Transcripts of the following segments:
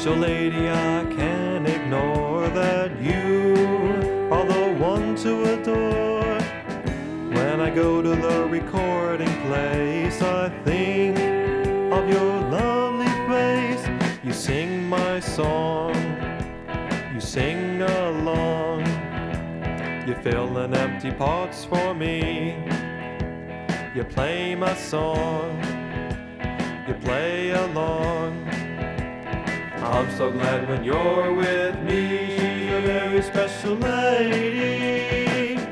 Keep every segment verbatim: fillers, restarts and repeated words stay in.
Special lady, I can't ignore that you are the one to adore. When I go to the recording place, I think of your lovely face. You sing my song, you sing along. You fill in empty parts for me. You play my song, you play along. I'm so glad when you're with me. She's a very special lady.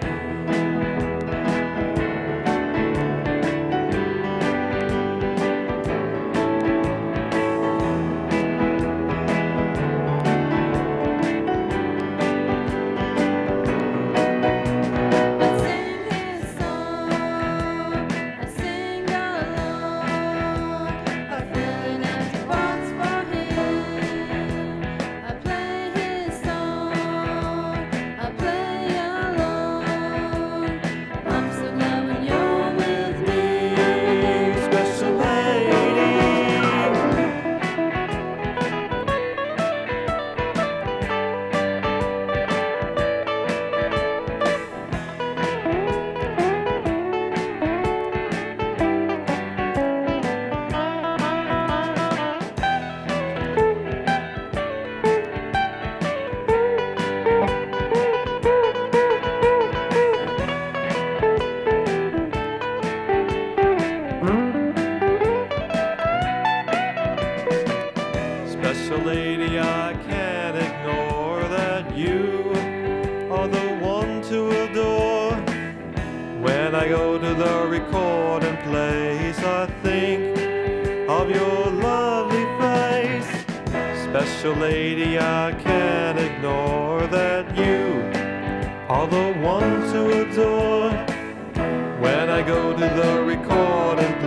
Special lady, I can't ignore that you are the one to adore. When I go to the recording place, I think of your lovely face. Special lady, I can't ignore that you are the one to adore. When I go to the recording